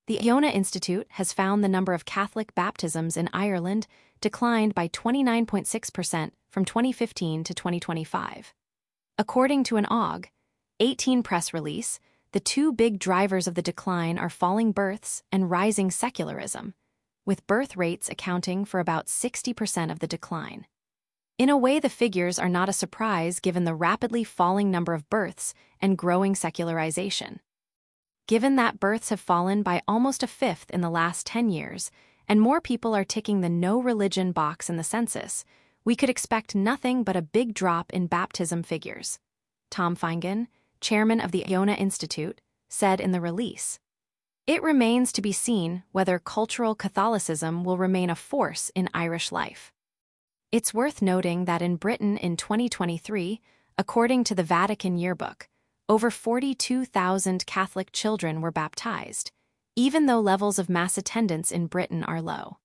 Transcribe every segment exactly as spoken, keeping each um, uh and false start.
The Iona Institute has found the number of Catholic baptisms in Ireland declined by twenty-nine point six percent from twenty fifteen to twenty twenty-five. According to an O G eighteen press release, the two big drivers of the decline are falling births and rising secularism, with birth rates accounting for about sixty percent of the decline. In a way, the figures are not a surprise given the rapidly falling number of births and growing secularization. Given that births have fallen by almost a fifth in the last ten years, and more people are ticking the no religion box in the census, we could expect nothing but a big drop in baptism figures. Tom Feigen, chairman of the Iona Institute, said in the release. It remains to be seen whether cultural Catholicism will remain a force in Irish life. It's worth noting that in Britain in twenty twenty-three, according to the Vatican Yearbook, over forty-two thousand Catholic children were baptized, even though levels of mass attendance in Britain are low.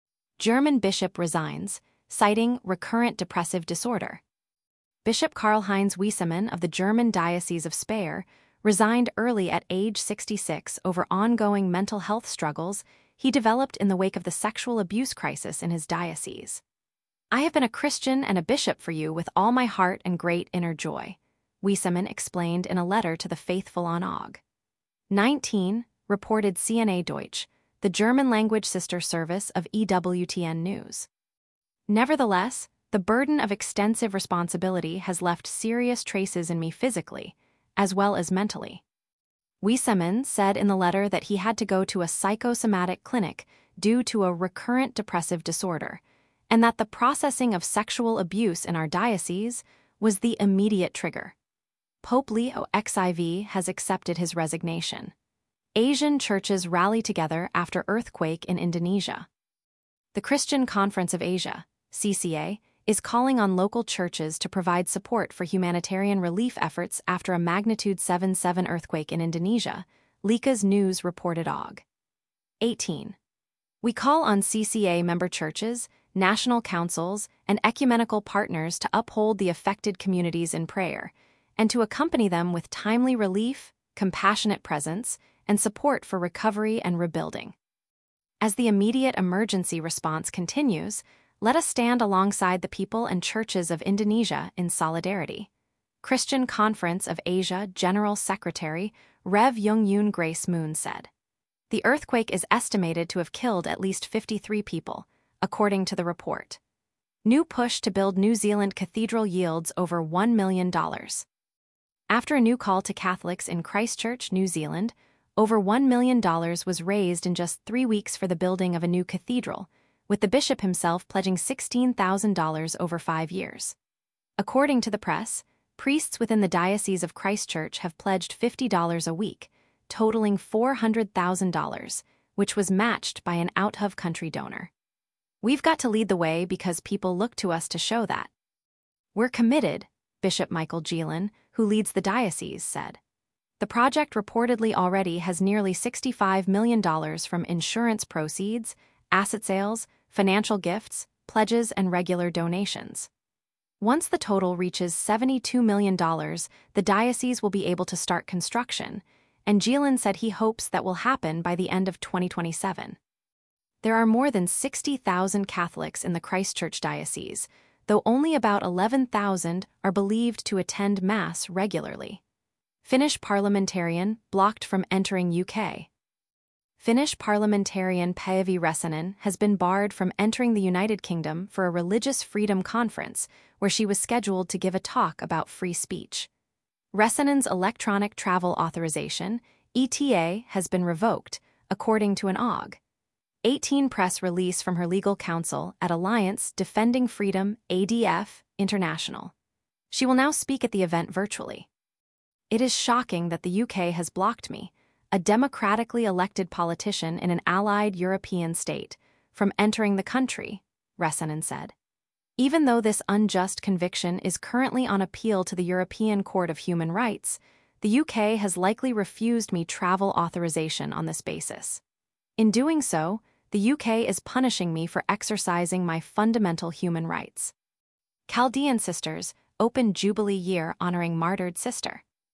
German bishop resigns, citing recurrent depressive disorder. Bishop Karl-Heinz Wiesemann of the German Diocese of Speyer resigned early at age sixty-six over ongoing mental health struggles he developed in the wake of the sexual abuse crisis in his diocese. "I have been a Christian and a bishop for you with all my heart and great inner joy," Wiesemann explained in a letter to the faithful on O G nineteen, reported C N A Deutsch, the German-language sister service of E W T N News. Nevertheless, the burden of extensive responsibility has left serious traces in me physically, as well as mentally. Wiesemann said in the letter that he had to go to a psychosomatic clinic due to a recurrent depressive disorder, and that the processing of sexual abuse in our diocese was the immediate trigger. Pope Leo the fourteenth has accepted his resignation. Asian churches rally together after earthquake in Indonesia. The Christian Conference of Asia, C C A, is calling on local churches to provide support for humanitarian relief efforts after a magnitude seven point seven earthquake in Indonesia, Lika's News reported O G eighteen. We call on C C A member churches, national councils, and ecumenical partners to uphold the affected communities in prayer, and to accompany them with timely relief, compassionate presence, and support for recovery and rebuilding. As the immediate emergency response continues, let us stand alongside the people and churches of Indonesia in solidarity. Christian Conference of Asia General Secretary Rev Young Yoon Grace Moon said. The earthquake is estimated to have killed at least fifty-three people, according to the report. New push to build New Zealand cathedral yields over one million dollars. After a new call to Catholics in Christchurch, New Zealand, over one million dollars was raised in just three weeks for the building of a new cathedral, with the bishop himself pledging sixteen thousand dollars over five years. According to the press, priests within the Diocese of Christchurch have pledged fifty dollars a week, totaling four hundred thousand dollars, which was matched by an out-of-country donor. We've got to lead the way because people look to us to show that. We're committed, Bishop Michael Gielan, who leads the diocese, said. The project reportedly already has nearly sixty-five million dollars from insurance proceeds, asset sales, financial gifts, pledges, and regular donations. Once the total reaches seventy-two million dollars, the diocese will be able to start construction, and Gielan said he hopes that will happen by the end of twenty twenty-seven. There are more than sixty thousand Catholics in the Christchurch Diocese, though only about eleven thousand are believed to attend Mass regularly. Finnish parliamentarian blocked from entering U K. Finnish parliamentarian Päivi Räsänen has been barred from entering the United Kingdom for a religious freedom conference where she was scheduled to give a talk about free speech. Räsänen's electronic travel authorization, E T A, has been revoked, according to an O G eighteen press release from her legal counsel at Alliance Defending Freedom A D F International. She will now speak at the event virtually. It is shocking that the U K has blocked me, a democratically elected politician in an allied European state, from entering the country, Räsänen said. Even though this unjust conviction is currently on appeal to the European Court of Human Rights, the U K has likely refused me travel authorization on this basis. In doing so, the U K is punishing me for exercising my fundamental human rights. Chaldean Sisters, Open Jubilee Year honoring martyred sister.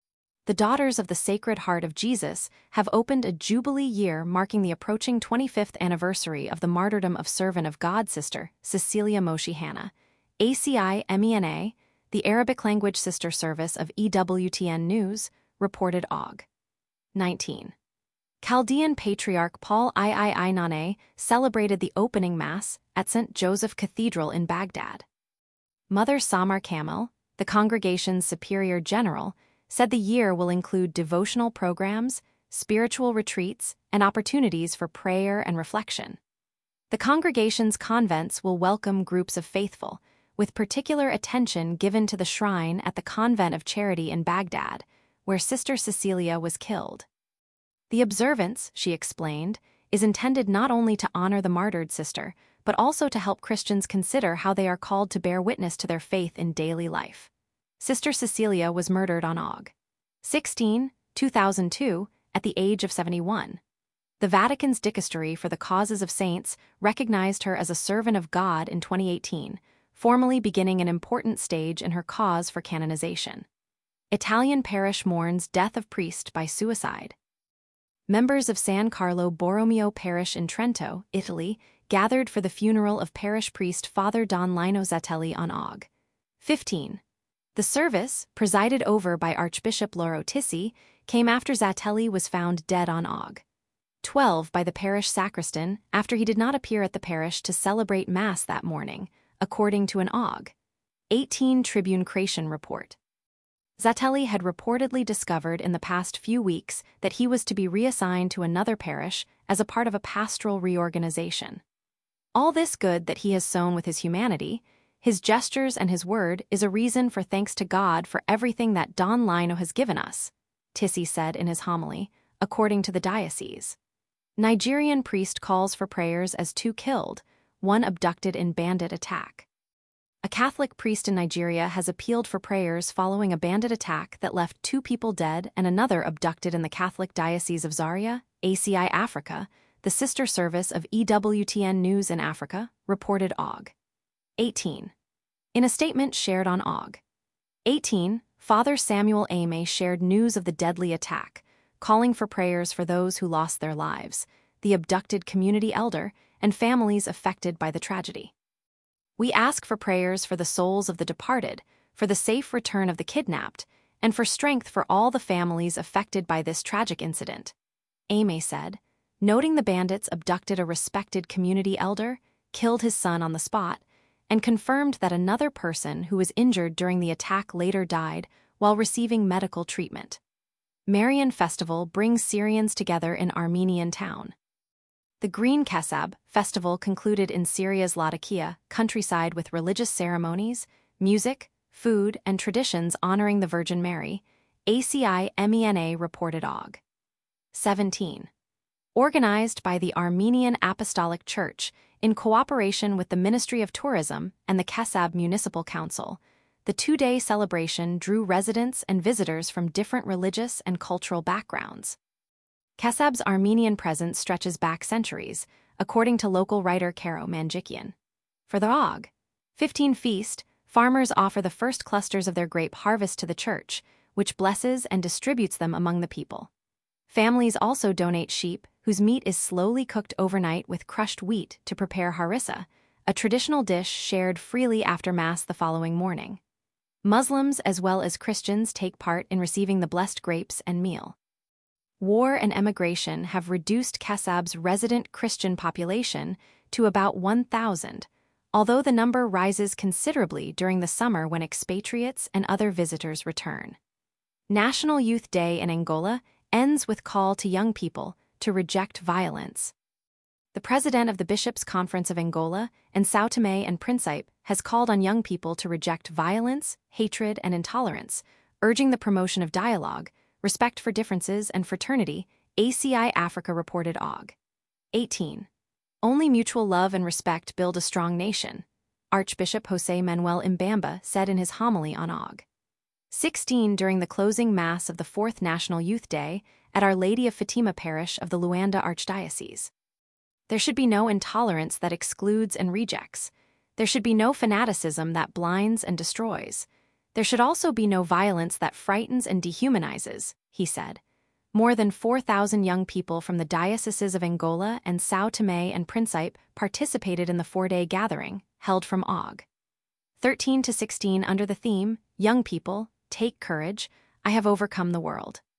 the Daughters of the Sacred Heart of Jesus have opened a Jubilee year marking the approaching twenty-fifth anniversary of the martyrdom of servant of God Sister Cecilia Moshe Hanna. A C I MENA, the Arabic-language sister service of E W T N News, reported Aug. nineteen. Chaldean Patriarch Paul the Ninth celebrated the opening Mass at Saint Joseph Cathedral in Baghdad. Mother Samar Kamel, the congregation's superior general, said the year will include devotional programs, spiritual retreats, and opportunities for prayer and reflection. The congregation's convents will welcome groups of faithful, with particular attention given to the shrine at the Convent of Charity in Baghdad, where Sister Cecilia was killed. The observance, she explained, is intended not only to honor the martyred sister, but also to help Christians consider how they are called to bear witness to their faith in daily life. Sister Cecilia was murdered on August sixteenth, two thousand two, at the age of seventy-one. The Vatican's Dicastery for the Causes of Saints recognized her as a servant of God in twenty eighteen, formally beginning an important stage in her cause for canonization. Italian parish mourns death of priest by suicide. Members of San Carlo Borromeo Parish in Trento, Italy, gathered for the funeral of parish priest Father Don Lino Zatelli on August fifteenth. The service, presided over by Archbishop Lauro Tissi, came after Zatelli was found dead on August twelfth by the parish sacristan after he did not appear at the parish to celebrate Mass that morning, according to an August eighteenth Tribune Creation report. Zatelli had reportedly discovered in the past few weeks that he was to be reassigned to another parish as a part of a pastoral reorganization. All this good that he has sown with his humanity, his gestures and his word is a reason for thanks to God for everything that Don Lino has given us, Tissi said in his homily, according to the diocese. Nigerian priest calls for prayers as two killed, one abducted in bandit attack. A Catholic priest in Nigeria has appealed for prayers following a bandit attack that left two people dead and another abducted in the Catholic Diocese of Zaria, A C I Africa, the sister service of E W T N News in Africa, reported August eighteenth. In a statement shared on August eighteenth, Father Samuel Ame shared news of the deadly attack, calling for prayers for those who lost their lives, the abducted community elder, and families affected by the tragedy. We ask for prayers for the souls of the departed, for the safe return of the kidnapped, and for strength for all the families affected by this tragic incident, Ame said, noting the bandits abducted a respected community elder, killed his son on the spot, and confirmed that another person who was injured during the attack later died while receiving medical treatment. Marian Festival brings Syrians together in Armenian town. The Green Kasab festival concluded in Syria's Latakia countryside with religious ceremonies, music, food, and traditions honoring the Virgin Mary, A C I MENA reported August seventeenth. Organized by the Armenian Apostolic Church in cooperation with the Ministry of Tourism and the Kasab Municipal Council, the two-day celebration drew residents and visitors from different religious and cultural backgrounds. Kasab's Armenian presence stretches back centuries, according to local writer Karo Manjikian. For the August fifteenth feast, farmers offer the first clusters of their grape harvest to the church, which blesses and distributes them among the people. Families also donate sheep, whose meat is slowly cooked overnight with crushed wheat to prepare harissa, a traditional dish shared freely after Mass the following morning. Muslims as well as Christians take part in receiving the blessed grapes and meal. War and emigration have reduced Kasab's resident Christian population to about one thousand, although the number rises considerably during the summer when expatriates and other visitors return. National Youth Day in Angola ends with call to young people to reject violence. The president of the Bishops' Conference of Angola and São Tomé and Príncipe has called on young people to reject violence, hatred, and intolerance, urging the promotion of dialogue, respect for differences, and fraternity, A C I Africa reported August eighteenth. Only mutual love and respect build a strong nation, Archbishop José Manuel Mbamba said in his homily on August sixteenth during the closing Mass of the fourth National Youth Day at Our Lady of Fatima Parish of the Luanda Archdiocese. There should be no intolerance that excludes and rejects. There should be no fanaticism that blinds and destroys. There should also be no violence that frightens and dehumanizes, he said. More than four thousand young people from the dioceses of Angola and São Tomé and Príncipe participated in the four-day gathering, held from August thirteenth to sixteenth under the theme, Young People, Take Courage, I Have Overcome the World.